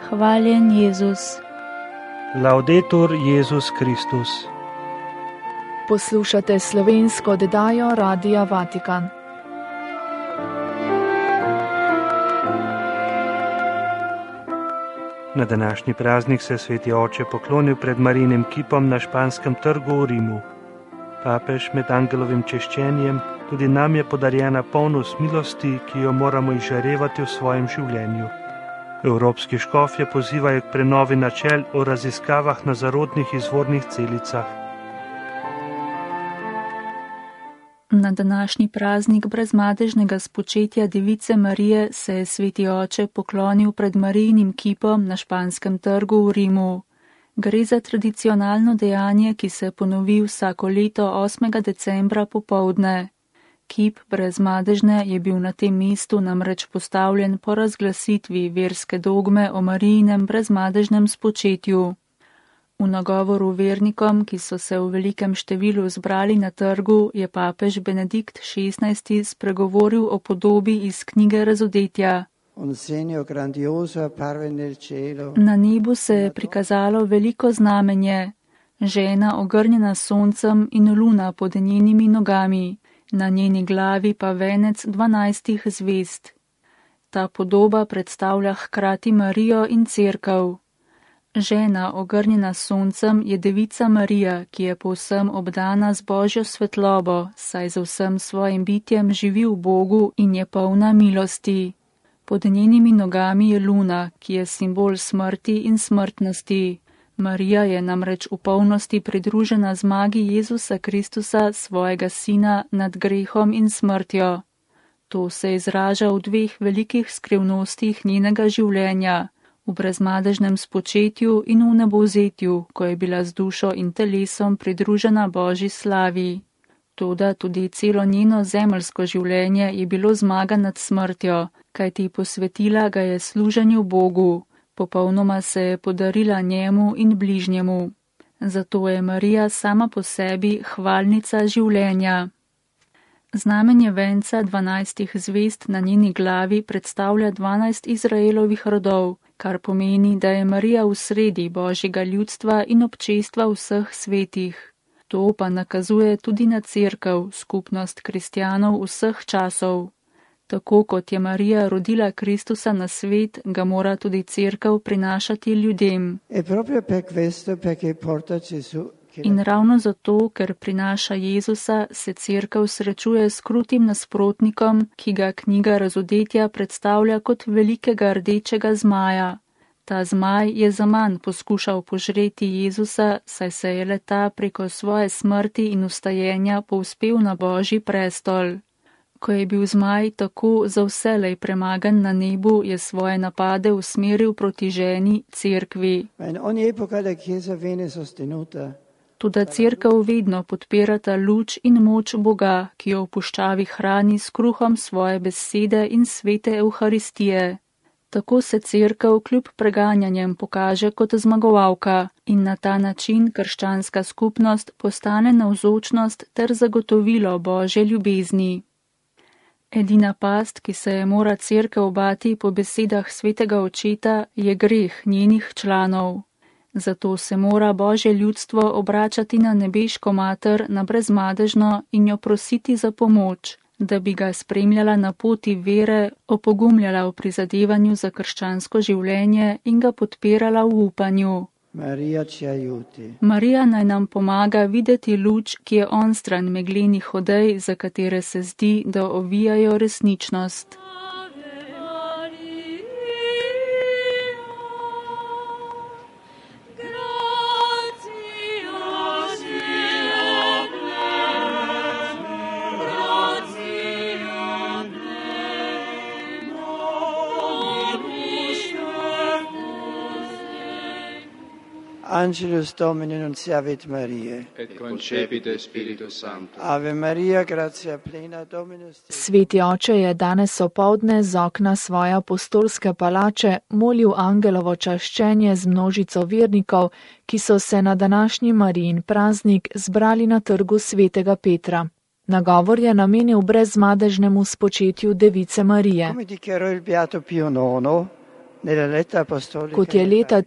Hvaljen Jezus. Laudetur Jezus Kristus. Poslušate slovensko oddajo Radia Vatikan. Na današnji praznik se sveti oče poklonil pred Marijinim kipom na Španskem trgu v Rimu. Papež med angelovim češčenjem: tudi nam je podarjena polnost milosti, ki jo moramo izžarevati v svojem življenju. Evropski škofje pozivajo k prenovi načel o raziskavah na zarodnih izvornih celicah. Na današnji praznik brezmadežnega spočetja Device Marije se je sveti oče poklonil pred Marijinim kipom na Španskem trgu v Rimu. Gre za tradicionalno dejanje, ki se ponovi vsako leto 8. decembra popoldne. Kip brezmadežne je bil na tem mestu namreč postavljen po razglasitvi verske dogme o Marijinem brezmadežnem spočetju. V nagovoru vernikom, ki so se v velikem številu zbrali na trgu, je papež Benedikt XVI spregovoril o podobi iz knjige Razodetja. Na nebu se je prikazalo veliko znamenje, žena ogrnjena s soncem in luna pod njenimi nogami, na njeni glavi pa venec 12 zvezd. Ta podoba predstavlja hkrati Marijo in Cerkev. Žena, ogrnjena s soncem, je Devica Marija, ki je povsem obdana z Božjo svetlobo, saj z vsem svojim bitjem živi v Bogu in je polna milosti. Pod njenimi nogami je luna, ki je simbol smrti in smrtnosti. Marija je namreč v polnosti pridružena zmagi Jezusa Kristusa, svojega sina, nad grehom in smrtjo. To se izraža v dveh velikih skrivnostih njenega življenja, v brezmadežnem spočetju in v nebovzetju, ko je bila z dušo in telesom pridružena Božji slavi. Toda tudi celo njeno zemeljsko življenje je bilo zmaga nad smrtjo, kajti posvetila ga je služenju Bogu. Popolnoma se je podarila njemu in bližnjemu. Zato je Marija sama po sebi hvalnica življenja. Znamenje venca 12 zvezd na njeni glavi predstavlja 12 Izraelovih rodov, kar pomeni, da je Marija v sredi Božjega ljudstva in občestva vseh svetih. To pa nakazuje tudi na Cerkev, skupnost kristjanov vseh časov. Tako kot je Marija rodila Kristusa na svet, ga mora tudi Cerkev prinašati ljudem. In ravno zato, ker prinaša Jezusa, se Cerkev srečuje s krutim nasprotnikom, ki ga knjiga Razodetja predstavlja kot velikega rdečega zmaja. Ta zmaj je zaman poskušal požreti Jezusa, saj se je le-ta preko svoje smrti in vstajenja povzpel na Božji prestol. Ko je bil zmaj tako za vselej premagan na nebu, je svoje napade usmeril proti ženi, Cerkvi. Toda Cerkev vedno podpirata luč in moč Boga, ki jo v puščavi hrani s kruhom svoje besede in svete Evharistije. Tako se Cerkev kljub preganjanjem pokaže kot zmagovalka in na ta način krščanska skupnost postane navzočnost ter zagotovilo Božje ljubezni. Edina past, ki se je mora Cerkev bati po besedah svetega očeta, je greh njenih članov. Zato se mora Božje ljudstvo obračati na nebeško mater, na brezmadežno in jo prositi za pomoč, da bi ga spremljala na poti vere, opogumljala v prizadevanju za krščansko življenje in ga podpirala v upanju. Marija naj nam pomaga videti luč, ki je onstran meglenih odej, za katere se zdi, da ovijajo resničnost. Angelus Domini nunciavit Mariae. Et concepite Spiritus Sancto. Ave Maria, gratia plena Dominus. Sveti oče je danes opoldne z okna svoje apostolske palače molil angelovo čaščenje z množico vernikov, ki so se na današnji Marijin praznik zbrali na trgu svetega Petra. Nagovor je namenil brezmadežnemu spočetju Device Marije. Come dichiarò il Beato Pio IX, Kot je leta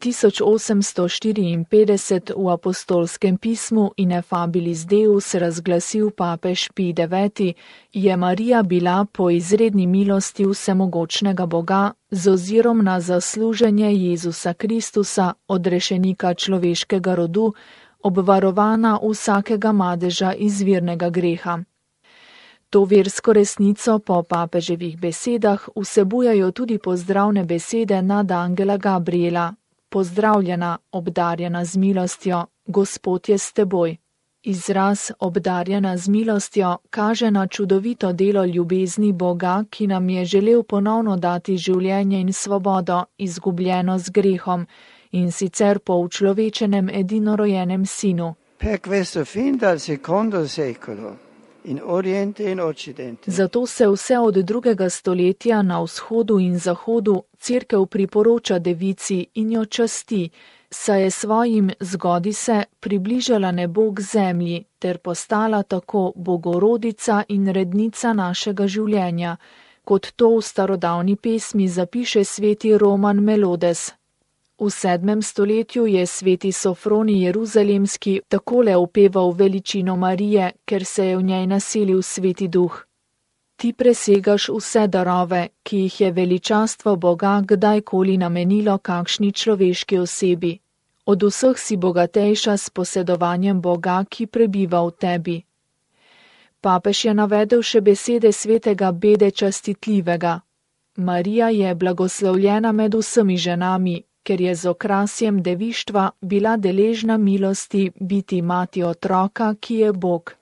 1854 v apostolskem pismu Ineffabilis Deus razglasil papež Pij IX, je Marija bila po izredni milosti vsemogočnega Boga z ozirom na zasluženje Jezusa Kristusa, odrešenika človeškega rodu, obvarovana vsakega madeža izvirnega greha. To versko resnico po papeževih besedah vsebujajo tudi pozdravne besede nad angela Gabriela. Pozdravljena, obdarjena z milostjo, Gospod je s teboj. Izraz obdarjena z milostjo kaže na čudovito delo ljubezni Boga, ki nam je želel ponovno dati življenje in svobodo, izgubljeno z grehom, in sicer po učlovečenem edinorojenem sinu. Per questo fin dal secondo secolo in Oriente in Occidente. Zato se vse od 2. stoletja na vzhodu in zahodu Cerkev priporoča devici in jo časti, saj je svojim zgodi se približala nebo k zemlji ter postala tako bogorodica in rednica našega življenja, kot to v starodavni pesmi zapiše sveti Roman Melodes. V 7. stoletju je sveti Sofronij Jeruzalemski takole opeval veličino Marije, ker se je v njej naselil sveti duh. Ti presegaš vse darove, ki jih je veličastvo Boga kdajkoli namenilo kakšni človeški osebi. Od vseh si bogatejša s posedovanjem Boga, ki prebiva v tebi. Papež je navedel še besede svetega Bede Častitljivega. Marija je blagoslovljena med vsemi ženami, ker je z okrasjem devištva bila deležna milosti biti mati otroka, ki je Bog.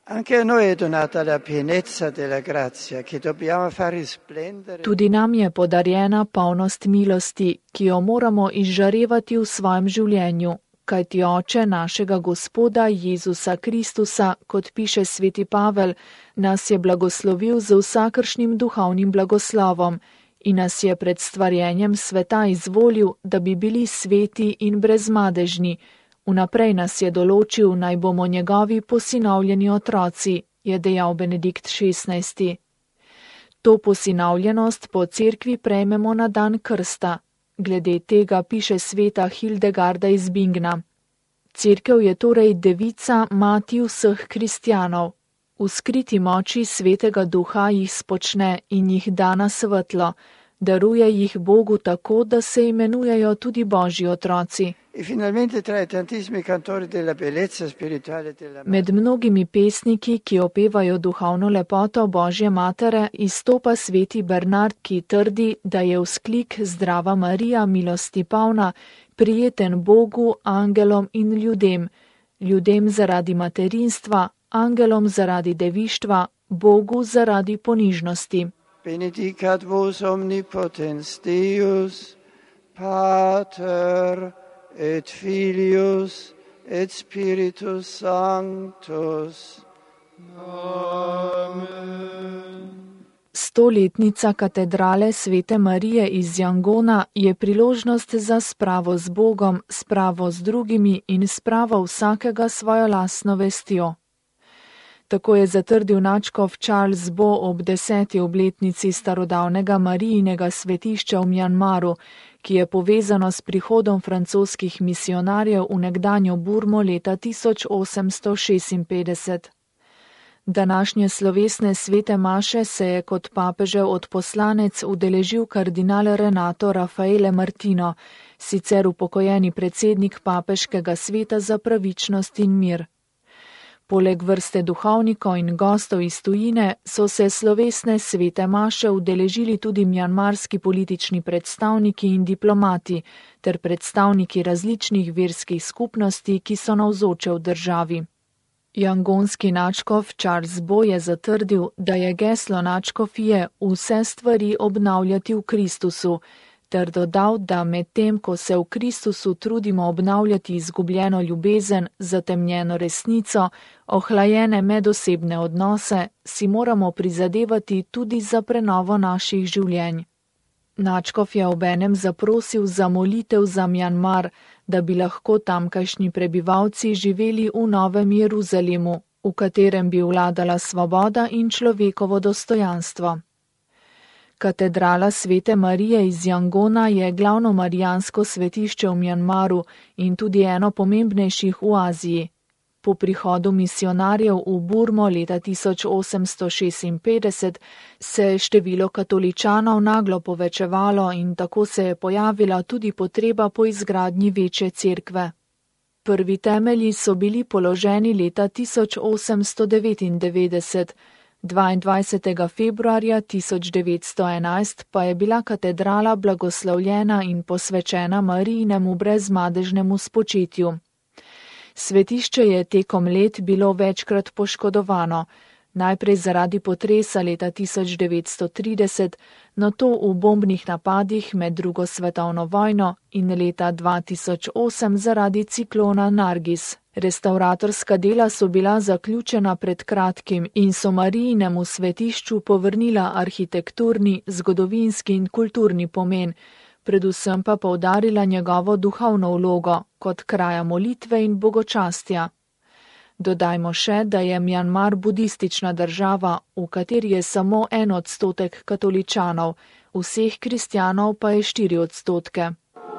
Tudi nam je podarjena polnost milosti, ki jo moramo izžarevati v svojem življenju, kajti Oče našega Gospoda Jezusa Kristusa, kot piše sveti Pavel, nas je blagoslovil z vsakršnim duhovnim blagoslovom, in nas je pred stvarjenjem sveta izvolil, da bi bili sveti in brezmadežni. Vnaprej nas je določil, naj bomo njegovi posinovljeni otroci, je dejal Benedikt XVI. To posinovljenost po cerkvi prejmemo na dan krsta. Glede tega piše sveta Hildegarda iz Bingna. Cerkev je torej devica, mati vseh kristjanov. V skriti moči svetega duha jih spočne in jih da na svetlo, daruje jih Bogu tako, da se imenujejo tudi Božji otroci. Med mnogimi pesniki, ki opevajo duhovno lepoto Božje matere, izstopa sveti Bernard, ki trdi, da je vzklik Zdrava Marija, milosti polna, prijeten Bogu, angelom in ljudem. Ljudem zaradi materinstva, angelom zaradi devištva, Bogu zaradi ponižnosti. Benedicat vos omnipotens Deus, Pater et Filius et Spiritus Sanctus. Amen. 100-letnica katedrale Svete Marije iz Jangona je priložnost za spravo z Bogom, spravo z drugimi in spravo vsakega svojo lastno vestjo. Tako je zatrdil nadškof Charles Bo ob 10. obletnici starodavnega Marijinega svetišča v Mjanmaru, ki je povezano s prihodom francoskih misionarjev v nekdanjo Burmo leta 1856. Današnje slovesne svete maše se je kot papežev odposlanec udeležil kardinal Renato Raffaele Martino, sicer upokojeni predsednik papeškega sveta za pravičnost in mir. Poleg vrste duhovnikov in gostov iz tujine so se slovesne svete maše udeležili tudi mjanmarski politični predstavniki in diplomati ter predstavniki različnih verskih skupnosti, ki so navzoče v državi. Jangonski nadškof Charles Bo je zatrdil, da je geslo nadškofije vse stvari obnavljati v Kristusu, ter dodal, da medtem, ko se v Kristusu trudimo obnavljati izgubljeno ljubezen, zatemnjeno resnico, ohlajene medosebne odnose, si moramo prizadevati tudi za prenovo naših življenj. Nadškof je obenem zaprosil za molitev za Mjanmar, da bi lahko tamkajšnji prebivalci živeli v Novem Jeruzalemu, v katerem bi vladala svoboda in človekovo dostojanstvo. Katedrala Svete Marije iz Jangona je glavno marijansko svetišče v Mjanmaru in tudi eno pomembnejših v Aziji. Po prihodu misionarjev v Burmo leta 1856 se je število katoličanov naglo povečevalo in tako se je pojavila tudi potreba po izgradnji večje cerkve. Prvi temelji so bili položeni leta 1899, 22. februarja 1911 pa je bila katedrala blagoslovljena in posvečena Marijinemu brezmadežnemu spočetju. Svetišče je tekom let bilo večkrat poškodovano, najprej zaradi potresa leta 1930, nato v bombnih napadih med drugo svetovno vojno in leta 2008 zaradi ciklona Nargis. Restauratorska dela so bila zaključena pred kratkim in so Marijinemu svetišču povrnila arhitekturni, zgodovinski in kulturni pomen, predvsem pa poudarila njegovo duhovno vlogo kot kraja molitve in bogočastja. Dodajmo še, da je Mjanmar budistična država, v kateri je samo 1% katoličanov, vseh kristjanov pa je 4%.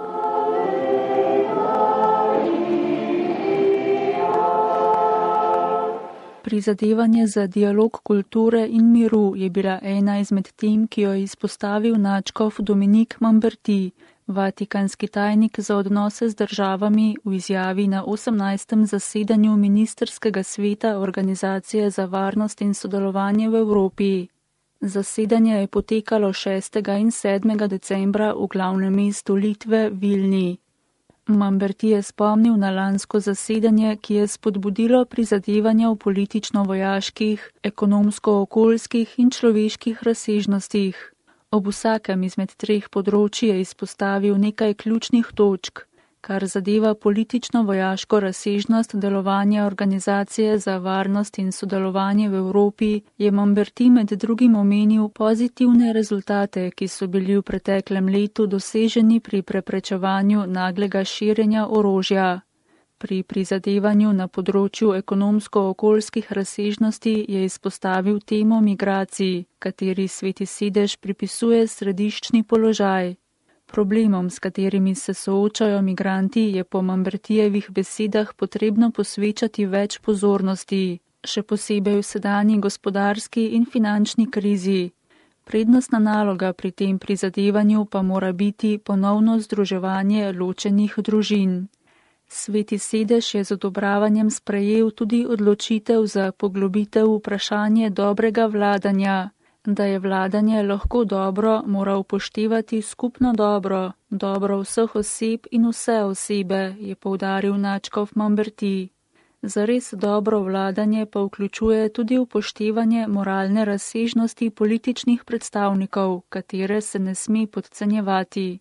Prizadevanje za dialog kulture in miru je bila ena izmed tem, ki jo je izpostavil nadškof Dominik Mamberti, vatikanski tajnik za odnose z državami, v izjavi na 18. zasedanju ministerskega sveta Organizacije za varnost in sodelovanje v Evropi. Zasedanje je potekalo 6. in 7. decembra v glavnem mestu Litve, Vilni. Mamberti je spomnil na lansko zasedanje, ki je spodbudilo prizadevanja v politično-vojaških, ekonomsko-okoljskih in človeških razsežnostih. Ob vsakem izmed treh področji je izpostavil nekaj ključnih točk, kar zadeva politično-vojaško razsežnost delovanja Organizacije za varnost in sodelovanje v Evropi, je Mamberti med drugim omenil pozitivne rezultate, ki so bili v preteklem letu doseženi pri preprečevanju naglega širjenja orožja. Pri prizadevanju na področju ekonomsko-okoljskih razsežnosti je izpostavil temo migracij, kateri Sveti sedež pripisuje središčni položaj. Problemom, s katerimi se soočajo migranti, je po Mambertijevih besedah potrebno posvečati več pozornosti, še posebej v sedanji gospodarski in finančni krizi. Prednostna naloga pri tem prizadevanju pa mora biti ponovno združevanje ločenih družin. Sveti sedež je z odobravanjem sprejel tudi odločitev za poglobitev vprašanje dobrega vladanja. Da je vladanje lahko dobro, mora upoštevati skupno dobro, dobro vseh oseb in vse osebe, je poudaril nadškof Mamberti. Zares dobro vladanje pa vključuje tudi upoštevanje moralne razsežnosti političnih predstavnikov, katere se ne sme podcenjevati.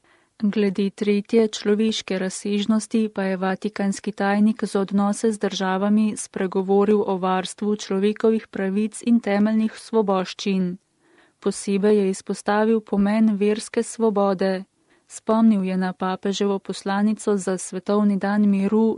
Glede tretje človeške razsežnosti pa je vatikanski tajnik za odnose z državami spregovoril o varstvu človekovih pravic in temeljnih svoboščin. Posebej je izpostavil pomen verske svobode. Spomnil je na papeževo poslanico za Svetovni dan miru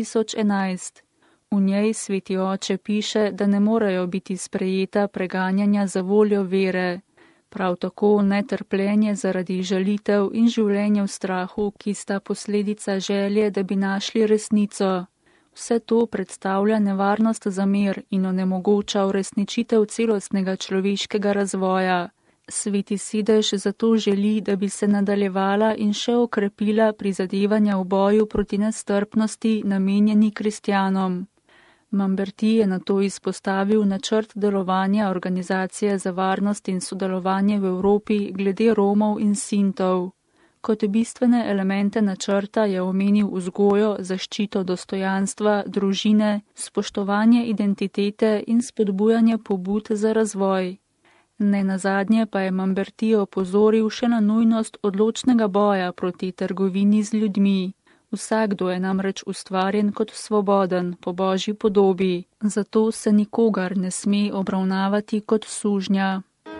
2011. V njej Sveti oče piše, da ne morejo biti sprejeta preganjanja za voljo vere. Prav tako netrpljenje zaradi žalitev in življenje v strahu, ki sta posledica želje, da bi našli resnico. Vse to predstavlja nevarnost za mir in onemogoča uresničitev celostnega človeškega razvoja. Sveti sedež zato želi, da bi se nadaljevala in še okrepila prizadevanja v boju proti nestrpnosti namenjeni kristjanom. Mamberti je nato izpostavil načrt delovanja Organizacije za varnost in sodelovanje v Evropi glede Romov in Sintov. Kot bistvene elemente načrta je omenil vzgojo, zaščito dostojanstva, družine, spoštovanje identitete in spodbujanje pobud za razvoj. Nenazadnje pa je Mamberti opozoril še na nujnost odločnega boja proti trgovini z ljudmi. Vsakdo je namreč ustvarjen kot svoboden po Božji podobi, zato se nikogar ne sme obravnavati kot sužnja.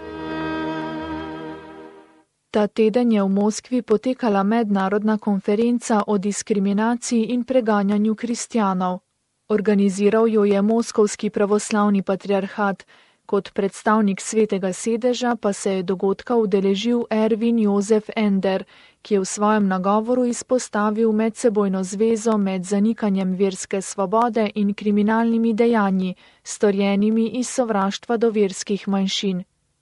Ta teden je v Moskvi potekala mednarodna konferenca o diskriminaciji in preganjanju kristjanov. Organiziral jo je Moskovski pravoslavni patriarhat, Kot predstavnik Svetega sedeža pa se je dogodka udeležil Erwin Josef Ender, ki je v svojem nagovoru izpostavil medsebojno zvezo med zanikanjem verske svobode in kriminalnimi dejanji, storjenimi iz sovraštva do verskih manjšin.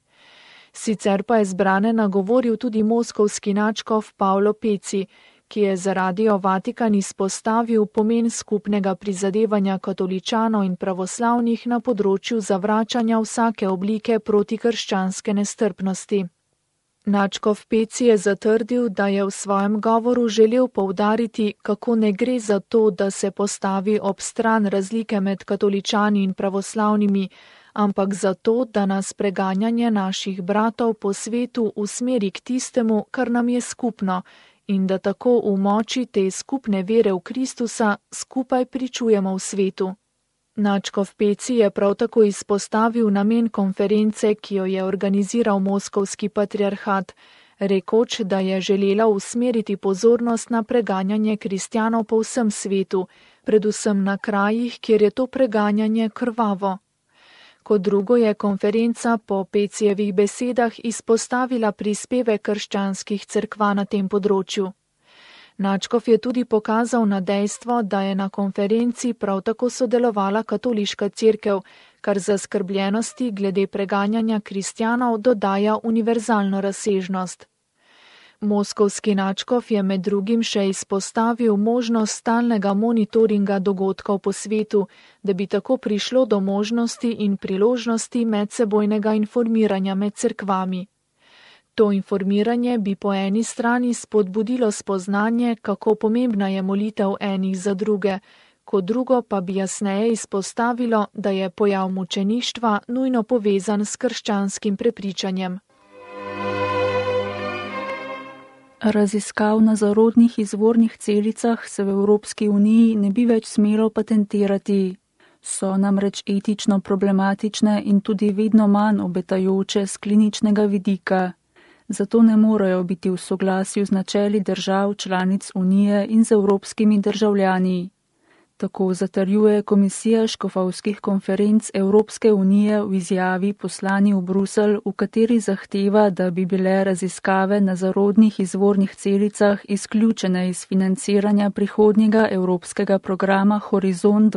Sicer pa je zbrane nagovoril tudi moskovski nadškof Pavlo Peci, ki je za Radio Vatikan izpostavil pomen skupnega prizadevanja katoličanov in pravoslavnih na področju zavračanja vsake oblike protikrščanske nestrpnosti. Nadškof Peci je zatrdil, da je v svojem govoru želel poudariti, kako ne gre za to, da se postavi ob stran razlike med katoličani in pravoslavnimi, ampak zato, da nas preganjanje naših bratov po svetu usmeri k tistemu, kar nam je skupno, in da tako v moči te skupne vere v Kristusa skupaj pričujemo v svetu. Nadškof Peci je prav tako izpostavil namen konference, ki jo je organiziral moskovski patriarhat, rekoč, da je želela usmeriti pozornost na preganjanje kristjanov po vsem svetu, predvsem na krajih, kjer je to preganjanje krvavo. Kot drugo je konferenca po Pecijevih besedah izpostavila prispevek krščanskih cerkva na tem področju. Nadškof je tudi pokazal na dejstvo, da je na konferenci prav tako sodelovala katoliška cerkev, kar zaskrbljenosti glede preganjanja kristjanov dodaja univerzalno razsežnost. Moskovski nadškof je med drugim še izpostavil možnost stalnega monitoringa dogodkov po svetu, da bi tako prišlo do možnosti in priložnosti medsebojnega informiranja med cerkvami. To informiranje bi po eni strani spodbudilo spoznanje, kako pomembna je molitev enih za druge, kot drugo pa bi jasneje izpostavilo, da je pojav mučeništva nujno povezan s krščanskim prepričanjem. Raziskav na zarodnih izvornih celicah se v Evropski uniji ne bi več smelo patentirati. So namreč etično problematične in tudi vedno manj obetajoče z kliničnega vidika. Zato ne morejo biti v soglasju z načeli držav članic Unije in z evropskimi državljani. Tako zatrjuje Komisija škofovskih konferenc Evropske unije v izjavi poslani v Bruselj, v kateri zahteva, da bi bile raziskave na zarodnih izvornih celicah izključene iz financiranja prihodnjega evropskega programa Horizont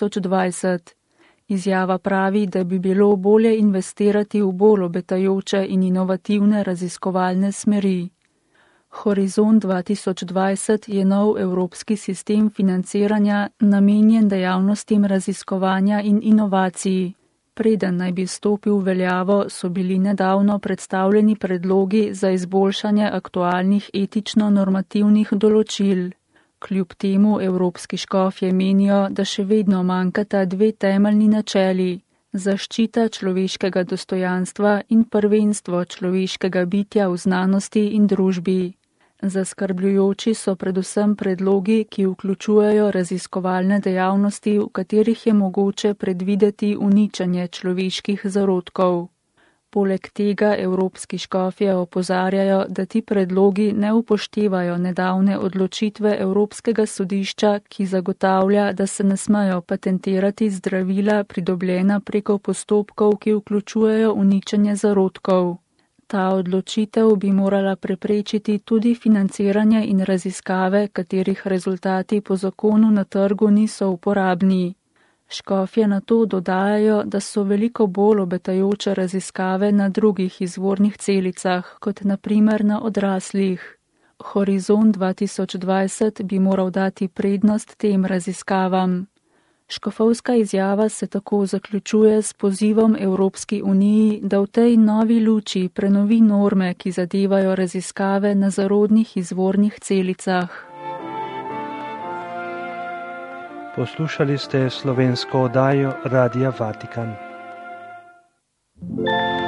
2020. Izjava pravi, da bi bilo bolje investirati v bolj obetajoče in inovativne raziskovalne smeri. Horizont 2020 je nov evropski sistem financiranja namenjen dejavnostim raziskovanja in inovacij. Preden naj bi stopil v veljavo, so bili nedavno predstavljeni predlogi za izboljšanje aktualnih etično-normativnih določil. Kljub temu evropski škofje menijo, da še vedno manjkata dve temeljni načeli: zaščita človeškega dostojanstva in prvenstvo človeškega bitja v znanosti in družbi. Zaskrbljujoči so predvsem predlogi, ki vključujejo raziskovalne dejavnosti, v katerih je mogoče predvideti uničenje človeških zarodkov. Poleg tega evropski škofje opozarjajo, da ti predlogi ne upoštevajo nedavne odločitve Evropskega sodišča, ki zagotavlja, da se ne smejo patentirati zdravila pridobljena preko postopkov, ki vključujejo uničenje zarodkov. Ta odločitev bi morala preprečiti tudi financiranje in raziskave, katerih rezultati po zakonu na trgu niso uporabni. Škofje na to dodajajo, da so veliko bolj obetajoče raziskave na drugih izvornih celicah, kot na primer na odraslih. Horizont 2020 bi moral dati prednost tem raziskavam. Škofovska izjava se tako zaključuje s pozivom Evropski uniji, da v tej novi luči prenovi norme, ki zadevajo raziskave na zarodnih izvornih celicah. Poslušali ste slovensko oddajo Radia Vatikan.